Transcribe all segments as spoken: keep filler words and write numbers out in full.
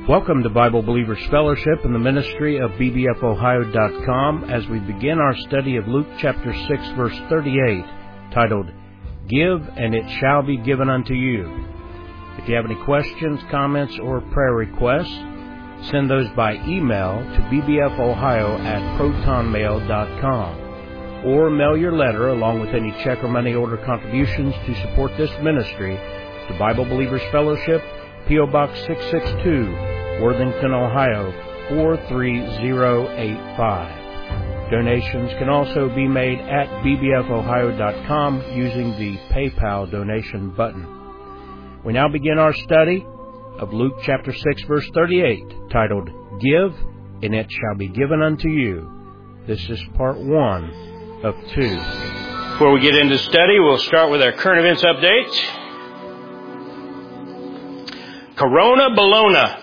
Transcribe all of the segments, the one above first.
Welcome to Bible Believers Fellowship and the ministry of B B F Ohio dot com as we begin our study of Luke chapter six, verse thirty-eight, titled, Give, and it shall be given unto you. If you have any questions, comments, or prayer requests, send those by email to b b f ohio at proton mail dot com, or mail your letter along with any check or money order contributions to support this ministry to Bible Believers Fellowship, P O Box six six two, Worthington, Ohio four three zero eight five. Donations can also be made at b b f ohio dot com using the PayPal donation button. We now begin our study of Luke chapter six, verse thirty-eight, titled, Give, and it shall be given unto you. This is part one of two. Before we get into study, we'll start with our current events update. Corona Bologna.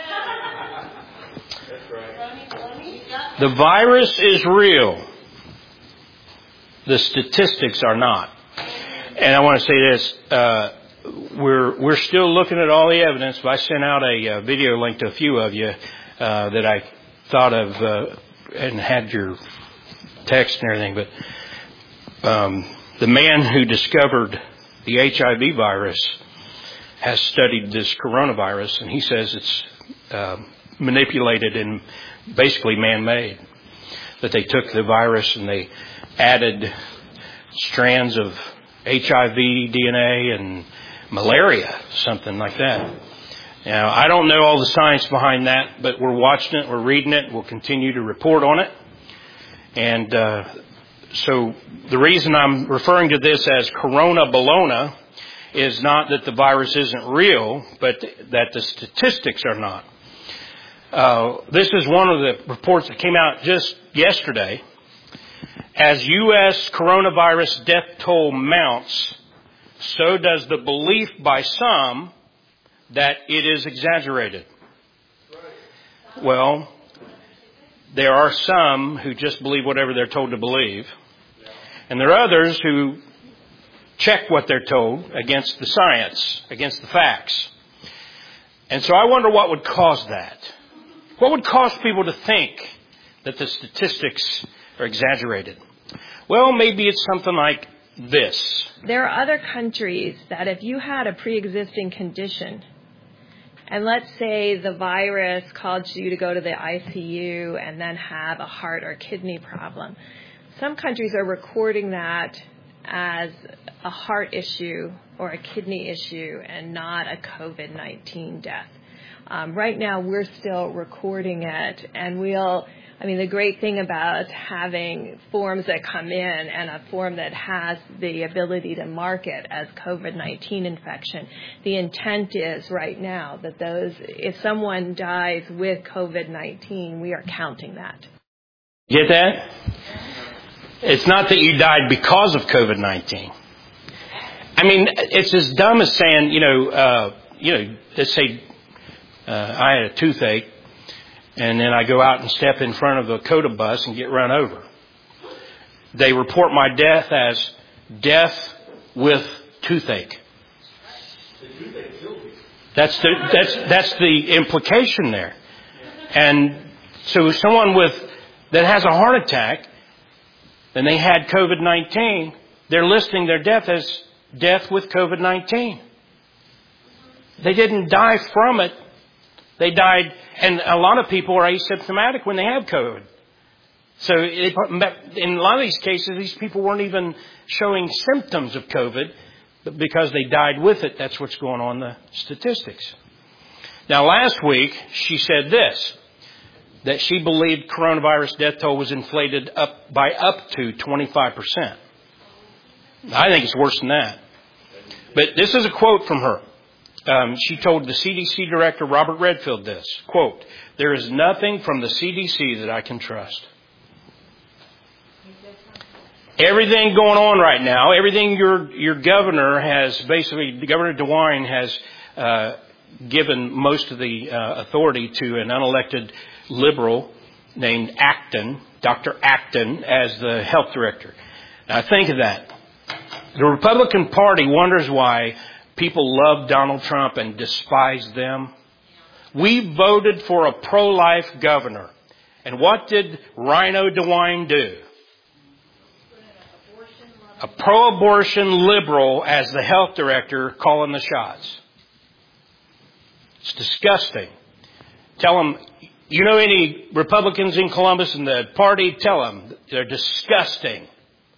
The virus is real. The statistics are not. And I want to say this. Uh, we're we're still looking at all the evidence. I sent out a, a video link to a few of you uh, that I thought of uh, and had your text and everything. But um, the man who discovered the H I V virus has studied this coronavirus, and he says it's uh, manipulated and basically man-made. That they took the virus and they added strands of H I V D N A and malaria, something like that. Now, I don't know all the science behind that, but we're watching it, we're reading it, we'll continue to report on it. And uh, so the reason I'm referring to this as Corona Bologna is not that the virus isn't real, but that the statistics are not. Uh, this is one of the reports that came out just yesterday. As U S coronavirus death toll mounts, so does the belief by some that it is exaggerated. Well, there are some who just believe whatever they're told to believe. And there are others who check what they're told against the science, against the facts. And so I wonder what would cause that. What would cause people to think that the statistics are exaggerated? Well, maybe it's something like this. There are other countries that if you had a pre-existing condition, and let's say the virus caused you to go to the I C U and then have a heart or kidney problem, some countries are recording that as a heart issue or a kidney issue and not a COVID nineteen death. Um, right now, we're still recording it, and we'll, I mean, the great thing about having forms that come in and a form that has the ability to mark it as COVID nineteen infection, the intent is right now that those, if someone dies with COVID nineteen, we are counting that. Get that? It's not that you died because of COVID nineteen. I mean, it's as dumb as saying, you know, uh, you know, let's say uh, I had a toothache, and then I go out and step in front of a COTA bus and get run over. They report my death as death with toothache. That's the that's that's the implication there. And so someone with that has a heart attack, and they had COVID nineteen, they're listing their death as death with COVID nineteen. They didn't die from it. They died, and a lot of people are asymptomatic when they have COVID. So it, in a lot of these cases, these people weren't even showing symptoms of COVID, but because they died with it, that's what's going on in the statistics. Now, last week, she said this, that she believed coronavirus death toll was inflated up by up to twenty-five percent. I think it's worse than that. But this is a quote from her. Um, she told the C D C director, Robert Redfield, this, quote, "There is nothing from the C D C that I can trust." Everything going on right now, everything your your governor has basically, Governor DeWine has uh, given most of the uh, authority to an unelected liberal named Acton, Doctor Acton, as the health director. Now think of that. The Republican Party wonders why people love Donald Trump and despise them. We voted for a pro-life governor. And what did Rhino DeWine do? A pro-abortion liberal as the health director calling the shots. It's disgusting. Tell them, you know any Republicans in Columbus in the party? Tell them they're disgusting.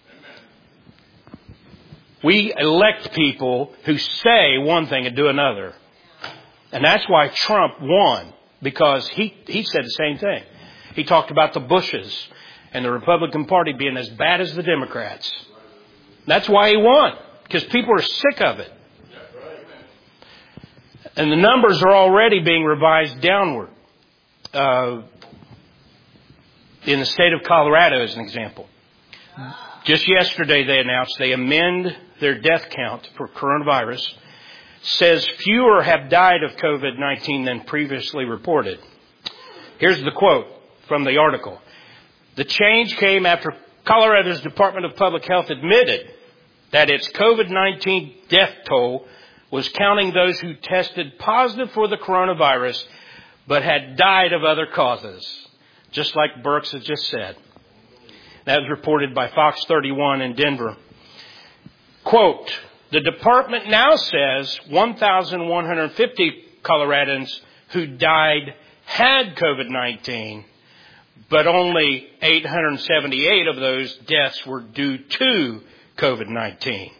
We elect people who say one thing and do another. And that's why Trump won, because he, he said the same thing. He talked about the Bushes and the Republican Party being as bad as the Democrats. That's why he won, because people are sick of it. And the numbers are already being revised downward. Uh, in the state of Colorado, as an example. Just yesterday they announced they amend their death count for coronavirus. Says fewer have died of COVID nineteen than previously reported. Here's the quote from the article. The change came after Colorado's Department of Public Health admitted that its COVID nineteen death toll was counting those who tested positive for the coronavirus but had died of other causes, just like Birx had just said. That was reported by Fox thirty-one in Denver. Quote, the department now says one thousand one hundred fifty Coloradans who died had COVID nineteen, but only eight hundred seventy-eight of those deaths were due to COVID nineteen.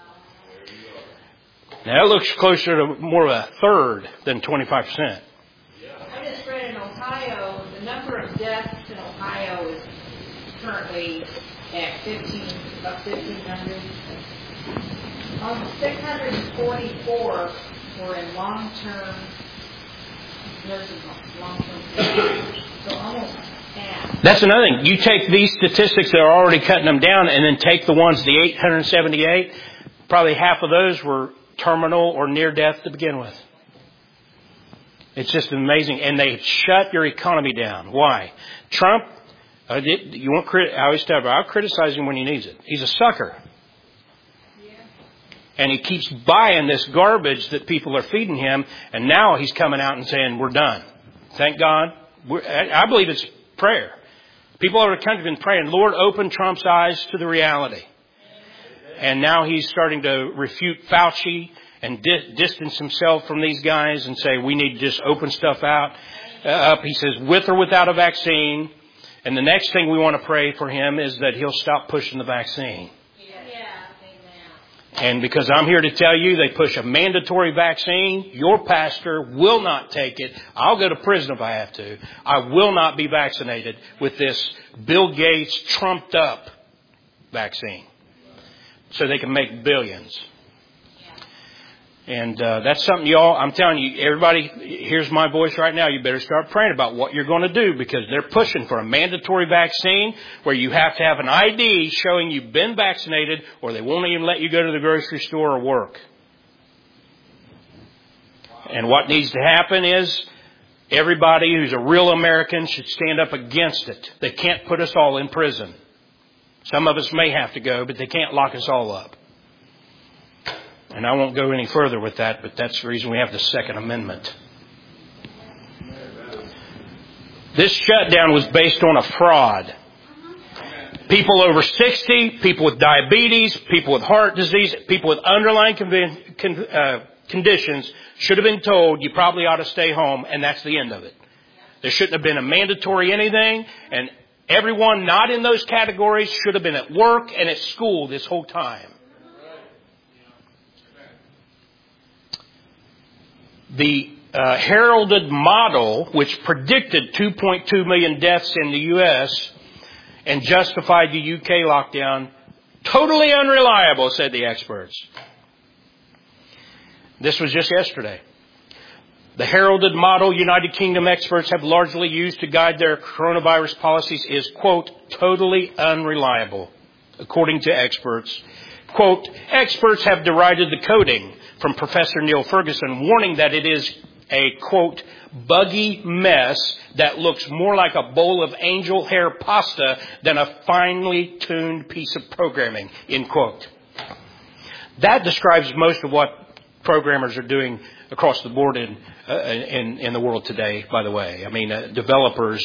Now that looks closer to more of a third than twenty-five percent. I just read in Ohio, the number of deaths in Ohio is currently at fifteen, about fifteen hundred. Almost six hundred forty-four were in long-term nursing homes, long-term care. So almost half. That's another thing. You take these statistics that are already cutting them down and then take the ones, the eight hundred seventy-eight, probably half of those were terminal or near death to begin with. It's just amazing. And they shut your economy down. Why? Trump, uh, you won't crit- I always tell you, I'll criticize him when he needs it. He's a sucker. And he keeps buying this garbage that people are feeding him. And now he's coming out and saying, we're done. Thank God. We're, I believe it's prayer. People over the country have been praying, Lord, open Trump's eyes to the reality. And now he's starting to refute Fauci and di- distance himself from these guys and say, we need to just open stuff out. Uh, up. He says, with or without a vaccine. And the next thing we want to pray for him is that he'll stop pushing the vaccine. And because I'm here to tell you, they push a mandatory vaccine. Your pastor will not take it. I'll go to prison if I have to. I will not be vaccinated with this Bill Gates trumped up vaccine. So they can make billions. And uh, that's something y'all, I'm telling you, everybody hears my voice right now. You better start praying about what you're going to do, because they're pushing for a mandatory vaccine where you have to have an I D showing you've been vaccinated, or they won't even let you go to the grocery store or work. And what needs to happen is everybody who's a real American should stand up against it. They can't put us all in prison. Some of us may have to go, but they can't lock us all up. And I won't go any further with that, but that's the reason we have the Second Amendment. This shutdown was based on a fraud. People over sixty, people with diabetes, people with heart disease, people with underlying conv- con- uh, conditions should have been told, you probably ought to stay home, and that's the end of it. There shouldn't have been a mandatory anything, and everyone not in those categories should have been at work and at school this whole time. The uh, heralded model, which predicted two point two million deaths in the U S and justified the U K lockdown, totally unreliable, said the experts. This was just yesterday. The heralded model United Kingdom experts have largely used to guide their coronavirus policies is, quote, totally unreliable, according to experts. Quote, experts have derided the coding from Professor Neil Ferguson, warning that it is a, quote, buggy mess that looks more like a bowl of angel hair pasta than a finely tuned piece of programming, end quote. That describes most of what programmers are doing across the board in uh, in, in the world today, by the way. I mean, uh, developers.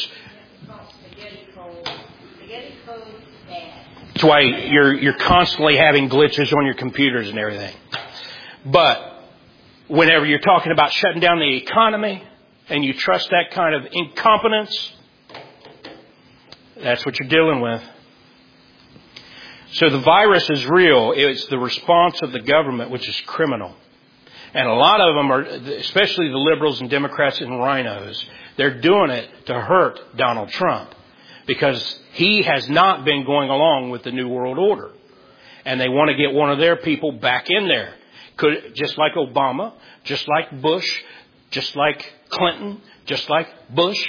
That's why you're you're constantly having glitches on your computers and everything. But whenever you're talking about shutting down the economy and you trust that kind of incompetence, that's what you're dealing with. So the virus is real. It's the response of the government, which is criminal. And a lot of them are, especially the liberals and Democrats and rhinos, they're doing it to hurt Donald Trump because he has not been going along with the New World Order. And they want to get one of their people back in there. Could, just like Obama, just like Bush, just like Clinton, just like Bush.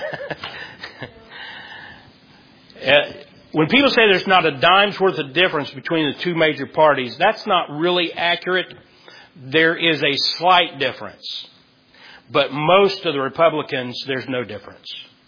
uh, When people say there's not a dime's worth of difference between the two major parties, that's not really accurate. There is a slight difference. But most of the Republicans, there's no difference.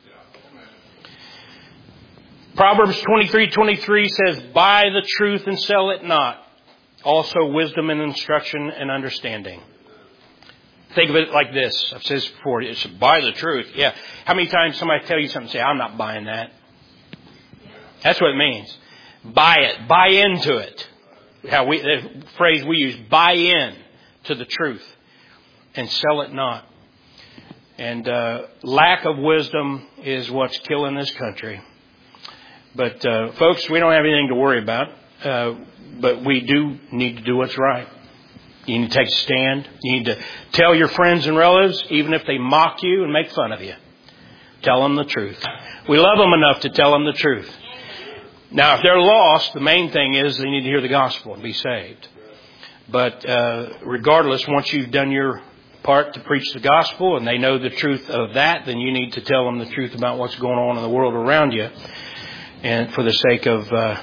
Proverbs twenty-three twenty-three says, buy the truth and sell it not. Also wisdom and instruction and understanding. Think of it like this. I've said this before. It's buy the truth. Yeah. How many times somebody tell you something and say, I'm not buying that? That's what it means. Buy it. Buy into it. How we, the phrase we use, buy in to the truth and sell it not. And uh, lack of wisdom is what's killing this country. But uh, folks, we don't have anything to worry about. Uh, but we do need to do what's right. You need to take a stand. You need to tell your friends and relatives, even if they mock you and make fun of you. Tell them the truth. We love them enough to tell them the truth. Now, if they're lost, the main thing is they need to hear the gospel and be saved. But uh, regardless, once you've done your part to preach the gospel and they know the truth of that, then you need to tell them the truth about what's going on in the world around you. And for the sake of, uh,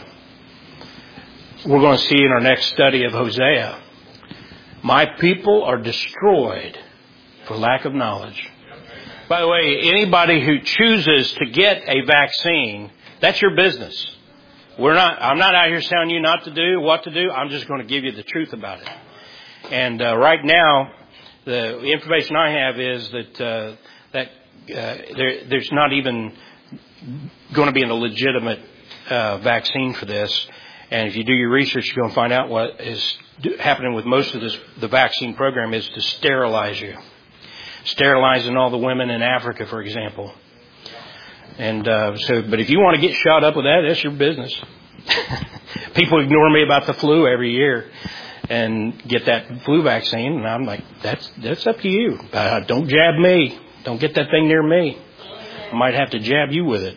we're going to see in our next study of Hosea, my people are destroyed for lack of knowledge. By the way, anybody who chooses to get a vaccine, that's your business. We're not, I'm not out here telling you not to do, what to do. I'm just going to give you the truth about it. And uh, right now, the information I have is that uh, that uh, there, there's not even going to be a legitimate uh, vaccine for this. And if you do your research, you're going to find out what is happening with most of this. The vaccine program is to sterilize you, sterilizing all the women in Africa, for example. And uh, so, but if you want to get shot up with that, that's your business. People ignore me about the flu every year and get that flu vaccine, and I'm like, that's that's up to you. Uh, don't jab me. Don't get that thing near me. I might have to jab you with it.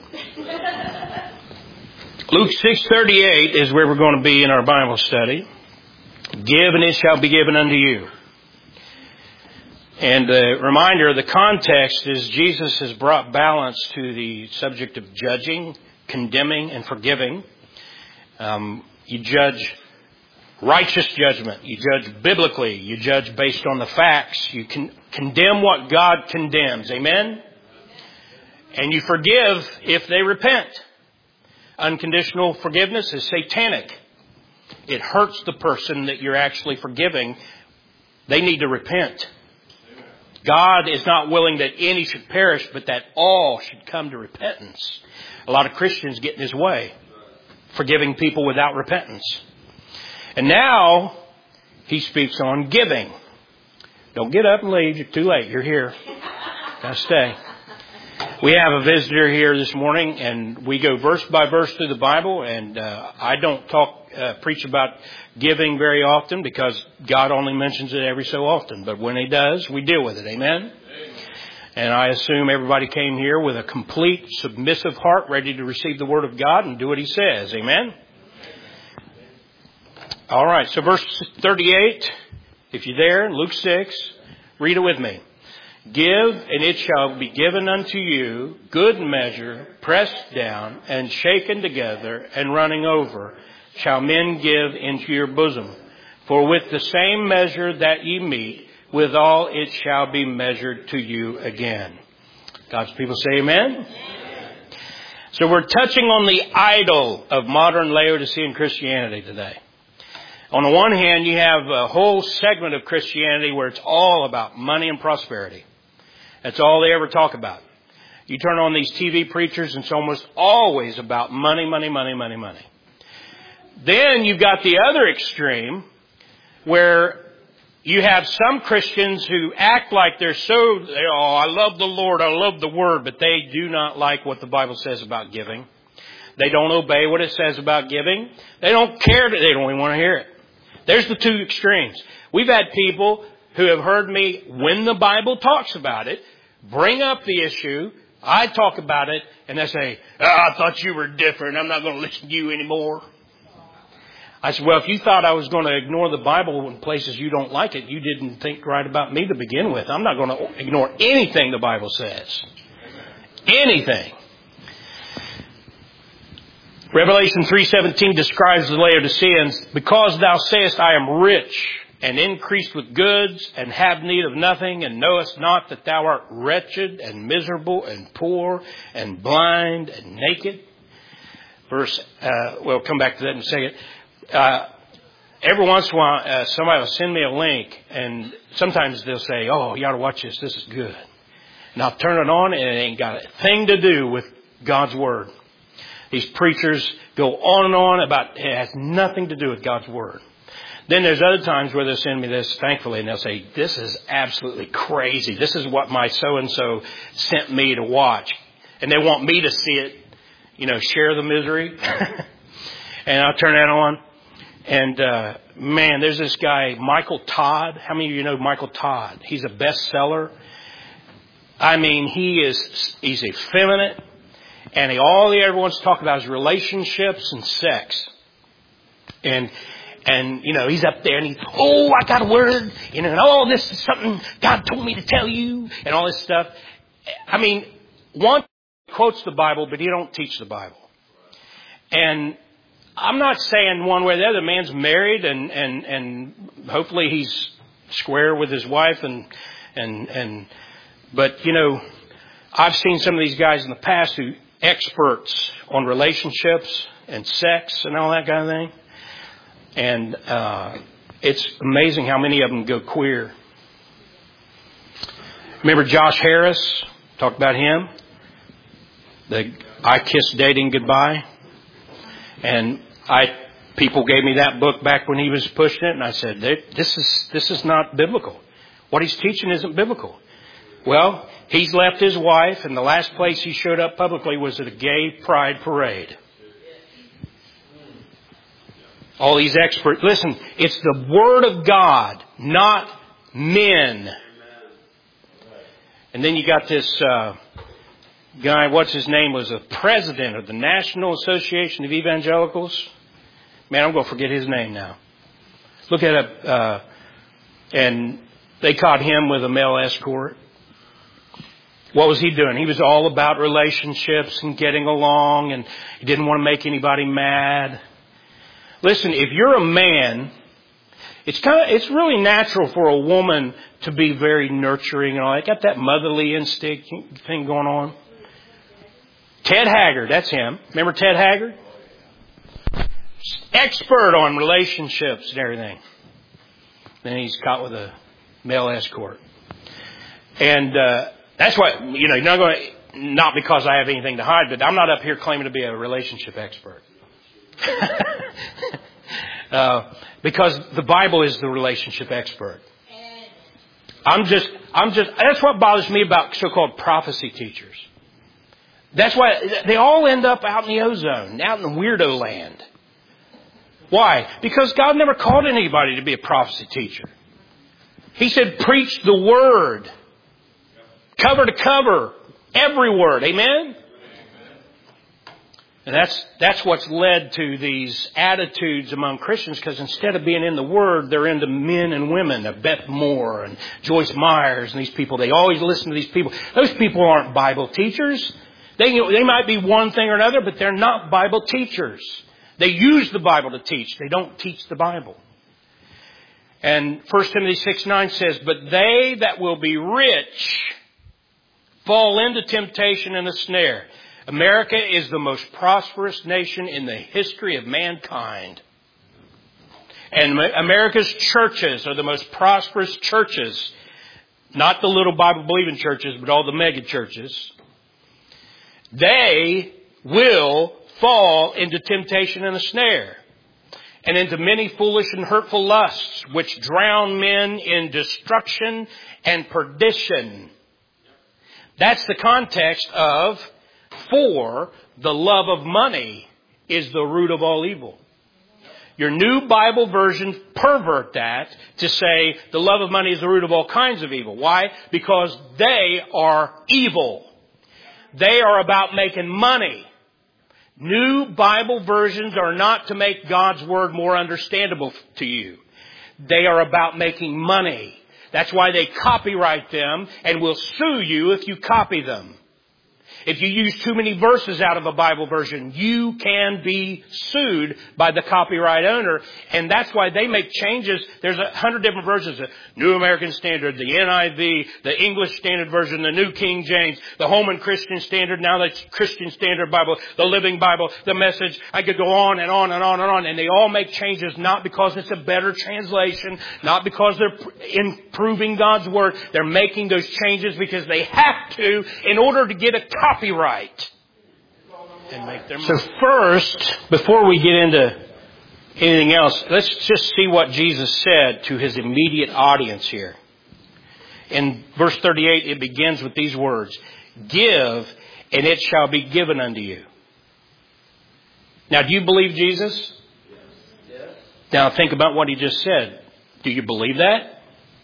Luke six thirty-eight is where we're going to be in our Bible study. Give and it shall be given unto you. And a reminder, the context is Jesus has brought balance to the subject of judging, condemning, and forgiving. Um, you judge righteous judgment. You judge biblically. You judge based on the facts. You can condemn what God condemns. Amen? And you forgive if they repent. Unconditional forgiveness is satanic. It hurts the person that you're actually forgiving. They need to repent. God is not willing that any should perish, but that all should come to repentance. A lot of Christians get in His way, forgiving people without repentance. And now He speaks on giving. Don't get up and leave. You're too late. You're here. Gotta stay. We have a visitor here this morning, and we go verse by verse through the Bible. And uh, I don't talk, uh, preach about giving very often because God only mentions it every so often. But when He does, we deal with it. Amen? Amen. And I assume everybody came here with a complete, submissive heart, ready to receive the Word of God and do what He says. Amen? All right. So verse thirty-eight, if you're there, Luke six, read it with me. Give, and it shall be given unto you, good measure, pressed down, and shaken together, and running over, shall men give into your bosom. For with the same measure that ye meet, withal it shall be measured to you again. God's people say amen? Amen. So we're touching on the idol of modern Laodicean Christianity today. On the one hand, you have a whole segment of Christianity where it's all about money and prosperity. That's all they ever talk about. You turn on these T V preachers, and it's almost always about money, money, money, money, money. Then you've got the other extreme where you have some Christians who act like they're so, oh, I love the Lord, I love the Word, but they do not like what the Bible says about giving. They don't obey what it says about giving. They don't care. They don't even want to hear it. There's the two extremes. We've had people who have heard me, when the Bible talks about it, bring up the issue. I talk about it, and they say, oh, I thought you were different. I'm not going to listen to you anymore. I said, well, if you thought I was going to ignore the Bible in places you don't like it, you didn't think right about me to begin with. I'm not going to ignore anything the Bible says. Anything. Revelation three seventeen describes the Laodiceans, because thou sayest, I am rich and increased with goods and have need of nothing, and knowest not that thou art wretched and miserable and poor and blind and naked. Verse, uh, we'll come back to that in a second. Uh, every once in a while, uh, somebody will send me a link, and sometimes they'll say, oh, you ought to watch this. This is good. And I'll turn it on, and it ain't got a thing to do with God's Word. These preachers go on and on about it has nothing to do with God's Word. Then there's other times where they'll send me this, thankfully, and they'll say, this is absolutely crazy. This is what my so-and-so sent me to watch. And they want me to see it, you know, share the misery. And I'll turn that on. And, uh, man, there's this guy, Michael Todd. How many of you know Michael Todd? He's a bestseller. I mean, he is, he's effeminate. And he, all he ever wants to talk about is relationships and sex. And, and, you know, he's up there and he, oh, I got a word. You know, and oh, this is something God told me to tell you. And all this stuff. I mean, one quotes the Bible, but he don't teach the Bible. And I'm not saying one way or the other. The man's married and, and, and hopefully he's square with his wife and, and, and, but you know, I've seen some of these guys in the past who experts on relationships and sex and all that kind of thing. And, uh, it's amazing how many of them go queer. Remember Josh Harris? Talked about him. The I Kissed Dating Goodbye. And I, people gave me that book back when he was pushing it, and I said, this is, this is not biblical. What he's teaching isn't biblical. Well, he's left his wife, and the last place he showed up publicly was at a gay pride parade. All these experts, listen, it's the Word of God, not men. And then you got this, uh, guy, what's his name, was a president of the National Association of Evangelicals. Man, I'm going to forget his name now. Look at it. Uh, and they caught him with a male escort. What was he doing? He was all about relationships and getting along, and he didn't want to make anybody mad. Listen, if you're a man, it's kind of, it's really natural for a woman to be very nurturing and all that. Got that motherly instinct thing going on. Ted Haggard, that's him. Remember Ted Haggard? Expert on relationships and everything. Then he's caught with a male escort. And uh, that's why, you know, not going to, not because I have anything to hide, but I'm not up here claiming to be a relationship expert. uh, because the Bible is the relationship expert. I'm just, I'm just, that's what bothers me about so-called prophecy teachers. That's why they all end up out in the ozone, out in weirdo land. Why? Because God never called anybody to be a prophecy teacher. He said, preach the word. Cover to cover. Every word. Amen? And that's, that's what's led to these attitudes among Christians, because instead of being in the Word, they're into men and women. Beth Moore and Joyce Myers and these people. They always listen to these people. Those people aren't Bible teachers. They, you know, they might be one thing or another, but they're not Bible teachers. They use the Bible to teach. They don't teach the Bible. And First Timothy six nine says, but they that will be rich fall into temptation and a snare. America is the most prosperous nation in the history of mankind. And America's churches are the most prosperous churches. Not the little Bible-believing churches, but all the mega churches. They will fall into temptation and a snare, and into many foolish and hurtful lusts, which drown men in destruction and perdition. That's the context of, for the love of money is the root of all evil. Your New Bible version pervert that to say the love of money is the root of all kinds of evil. Why? Because they are evil. They are about making money. New Bible versions are not to make God's Word more understandable to you. They are about making money. That's why they copyright them and will sue you if you copy them. If you use too many verses out of a Bible version, you can be sued by the copyright owner. And that's why they make changes. There's a hundred different versions. The New American Standard, the N I V, the English Standard Version, the New King James, the Holman Christian Standard, now the Christian Standard Bible, the Living Bible, the Message. I could go on and on and on and on. And they all make changes not because it's a better translation, not because they're improving God's Word. They're making those changes because they have to in order to get a copy. Copyright and make their money. So first, before we get into anything else, let's just see what Jesus said to his immediate audience here. In verse thirty-eight, it begins with these words, "Give, and it shall be given unto you." Now, do you believe Jesus? Yes. Now, think about what he just said. Do you believe that?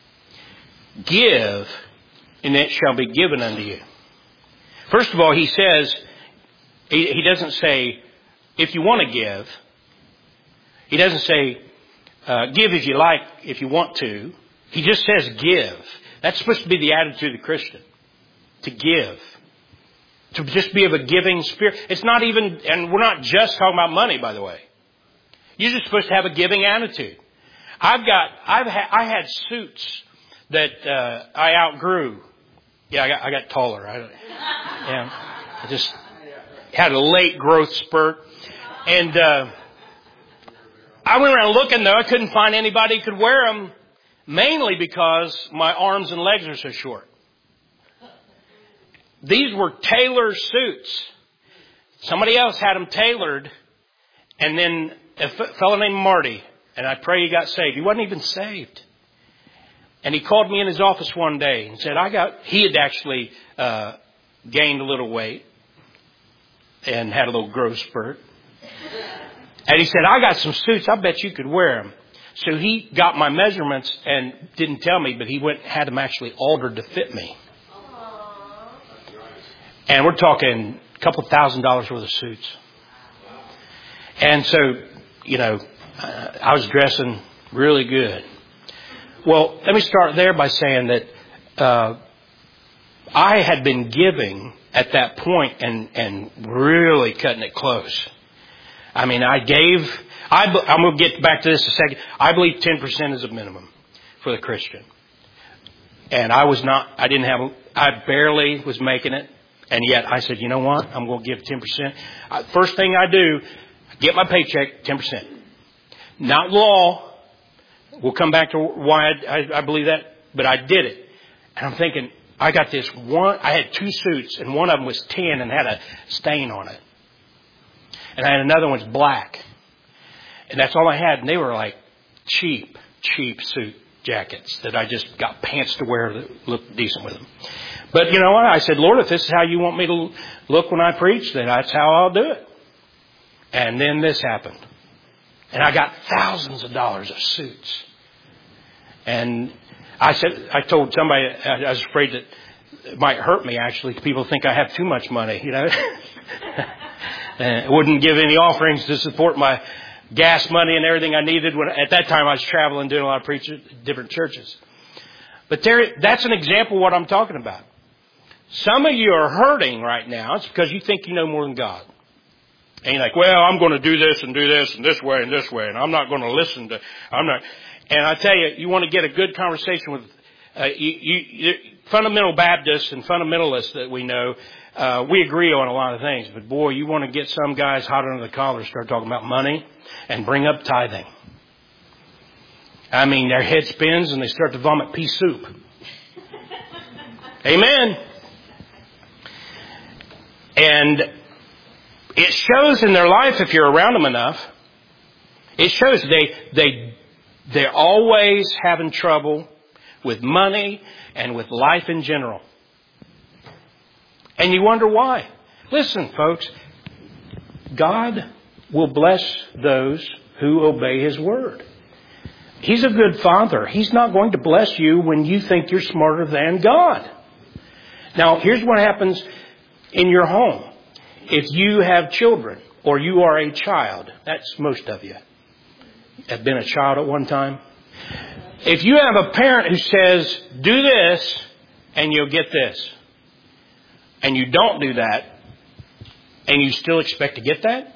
Give, and it shall be given unto you. First of all, he says, he, he doesn't say, if you want to give. He doesn't say, uh, give if you like, if you want to. He just says give. That's supposed to be the attitude of the Christian. To give. To just be of a giving spirit. It's not even, and we're not just talking about money, by the way. You're just supposed to have a giving attitude. I've got, I've had, I had suits that uh, I outgrew. Yeah, I got, I got taller. I, yeah, I just had a late growth spurt. And uh, I went around looking, though. I couldn't find anybody who could wear them, mainly because my arms and legs are so short. These were tailor suits. Somebody else had them tailored. And then a fellow named Marty, and I pray he got saved. He wasn't even saved. And he called me in his office one day and said, I got, he had actually uh, gained a little weight and had a little growth spurt. And he said, I got some suits. I bet you could wear them. So he got my measurements and didn't tell me, but he went and had them actually altered to fit me. And we're talking a couple thousand dollars worth of suits. And so, you know, uh, I was dressing really good. Well, let me start there by saying that uh, I had been giving at that point and, and really cutting it close. I mean, I gave, I, I'm going to get back to this in a second. I believe ten percent is a minimum for the Christian. And I was not, I didn't have, I barely was making it. And yet I said, you know what? I'm going to give ten percent. First thing I do, I get my paycheck, ten percent. Not law. We'll come back to why I, I, I believe that, but I did it. And I'm thinking, I got this one, I had two suits, and one of them was tan and had a stain on it. And I had another one was black. And that's all I had, and they were like cheap, cheap suit jackets that I just got pants to wear that looked decent with them. But you know what? I said, Lord, if this is how you want me to look when I preach, then that's how I'll do it. And then this happened. And I got thousands of dollars of suits. And I said, I told somebody, I was afraid that it might hurt me, actually. People think I have too much money, you know. And wouldn't give any offerings to support my gas money and everything I needed. When at that time I was traveling, doing a lot of preaching at different churches. But there, that's an example of what I'm talking about. Some of you are hurting right now. It's because you think you know more than God. And you're like, well, I'm going to do this and do this and this way and this way, and I'm not going to listen to, I'm not. And I tell you, you want to get a good conversation with uh, you, you, you, fundamental Baptists and fundamentalists that we know. Uh, we agree on a lot of things, but boy, you want to get some guys hot under the collar, start talking about money and bring up tithing. I mean, their head spins and they start to vomit pea soup. Amen. And it shows in their life, if you're around them enough, it shows they, they, they're always having trouble with money and with life in general. And you wonder why. Listen, folks, God will bless those who obey His word. He's a good Father. He's not going to bless you when you think you're smarter than God. Now, here's what happens in your home. If you have children or you are a child, that's most of you have been a child at one time. If you have a parent who says, do this and you'll get this, and you don't do that, and you still expect to get that?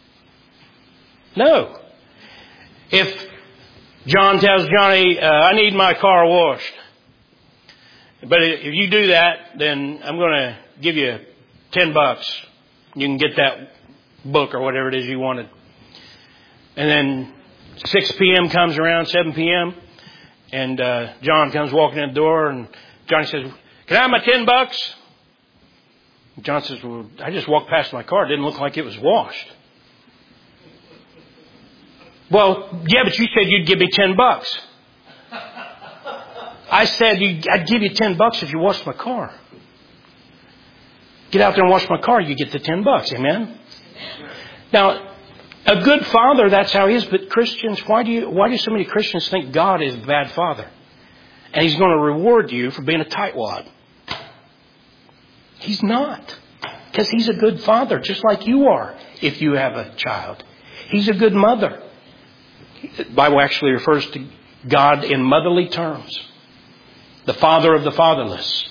No. If John tells Johnny, uh, I need my car washed, but if you do that, then I'm going to give you ten bucks. You can get that book or whatever it is you wanted. And then six p.m. comes around, seven p.m., and uh, John comes walking in the door, and Johnny says, can I have my ten bucks? John says, well, I just walked past my car. It didn't look like it was washed. Well, yeah, but you said you'd give me ten bucks. I said you, I'd give you ten bucks if you washed my car. Get out there and wash my car, you get the ten bucks. Amen? Now, a good father, that's how he is. But Christians, why do you, why do so many Christians think God is a bad father? And He's going to reward you for being a tightwad. He's not. Because He's a good father, just like you are if you have a child. He's a good mother. The Bible actually refers to God in motherly terms. The father of the fatherless.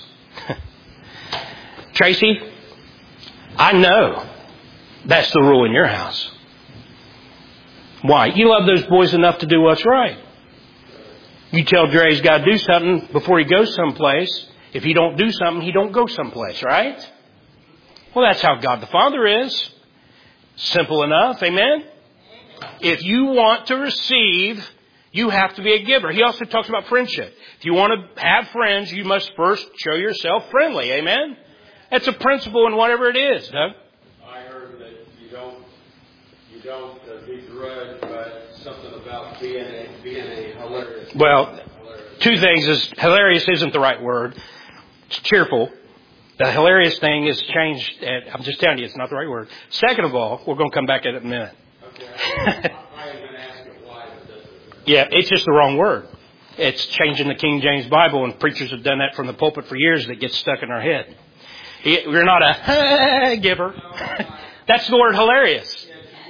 Tracy, I know that's the rule in your house. Why? You love those boys enough to do what's right. You tell Dre he's got to do something before he goes someplace. If he don't do something, he don't go someplace, right? Well, that's how God the Father is. Simple enough, amen? If you want to receive, you have to be a giver. He also talks about friendship. If you want to have friends, you must first show yourself friendly, amen? That's a principle in whatever it is, Doug. I heard that you don't, you don't uh, begrudge, but something about being a, being a hilarious. Well, hilarious. Two things is, hilarious isn't the right word. It's cheerful. The hilarious thing is changed. At, I'm just telling you, it's not the right word. Second of all, we're going to come back at it in a minute. Okay. I was going to ask you why, but that's okay. Yeah, it's just the wrong word. It's changing the King James Bible, and preachers have done that from the pulpit for years. That gets stuck in our head. We're not a giver. That's the word hilarious.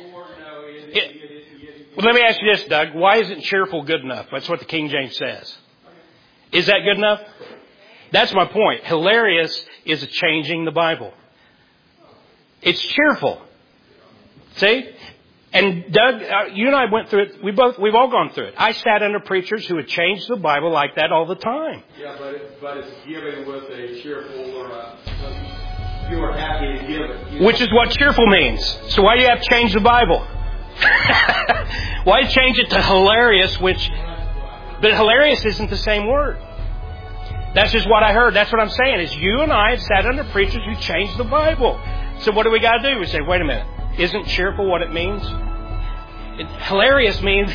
It, well, let me ask you this, Doug. Why isn't cheerful good enough? That's what the King James says. Is that good enough? That's my point. Hilarious is changing the Bible. It's cheerful. See? And Doug, uh, you and I went through it. We both, we've all gone through it. I sat under preachers who had changed the Bible like that all the time. Yeah, but it, but it's given with a cheerful or a, you are happy to give it. You Which know? is what cheerful means. So why do you have to change the Bible? Why change it to hilarious, which, but hilarious isn't the same word. That's just what I heard. That's what I'm saying is you and I have sat under preachers who changed the Bible. So what do we got to do? We say, wait a minute. Isn't cheerful what it means? It, hilarious means,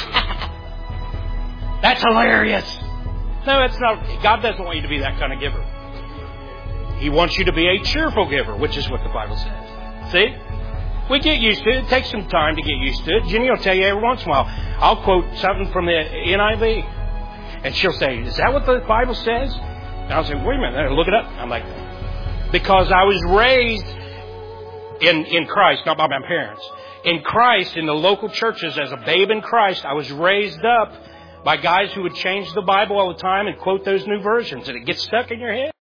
that's hilarious. No, it's not. God doesn't want you to be that kind of giver. He wants you to be a cheerful giver, which is what the Bible says. See? We get used to it. It takes some time to get used to it. Jenny will tell you every once in a while. I'll quote something from the N I V. And she'll say, is that what the Bible says? And I'll say, wait a minute, I'll look it up. I'm like, because I was raised in, in Christ, not by my parents. In Christ, in the local churches, as a babe in Christ, I was raised up by guys who would change the Bible all the time and quote those new versions. And it gets stuck in your head.